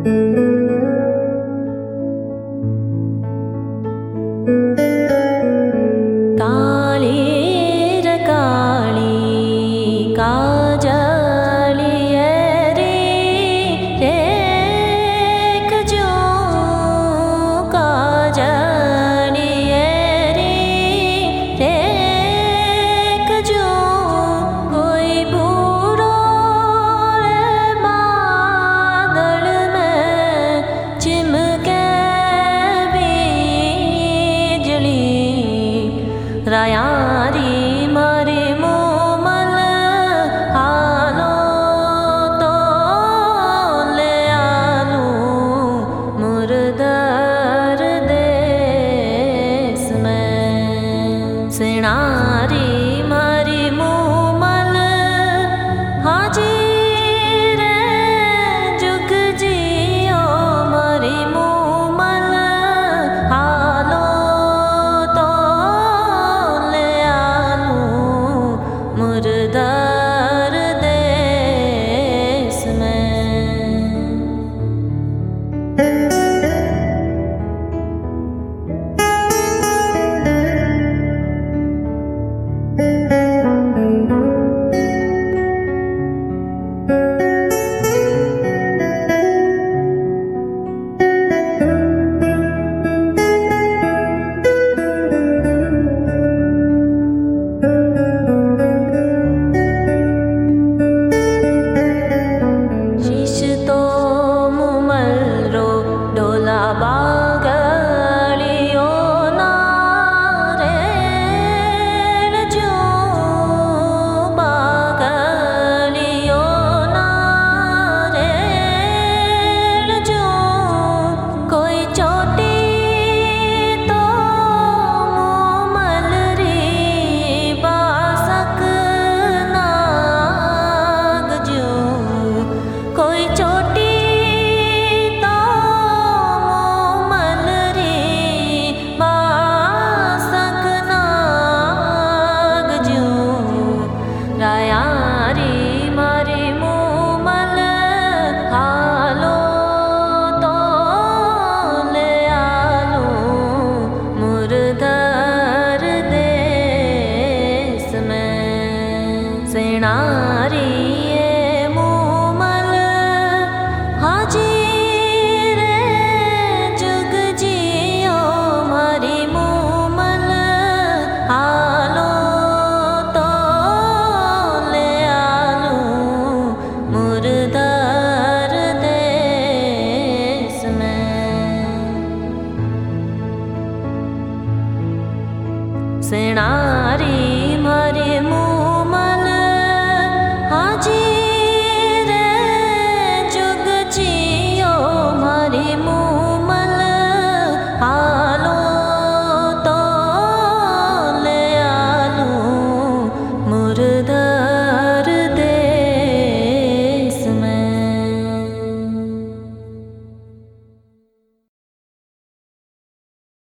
रायारी मारे मोमल आलो तो ले आलू मुर्दर देश में सिनारी मारी मोमल हाजी रे जुग जियो मारी मोमल आलो तो ले आलू मुर्दर देश में। रायारी मारे मोमल आलो तो ले आलू मुर्दर देश में सिनारी मोमल हाजी रे जुग जियो मारी मोमल आलो तो ले आलू मुर्दर देश में सिनारी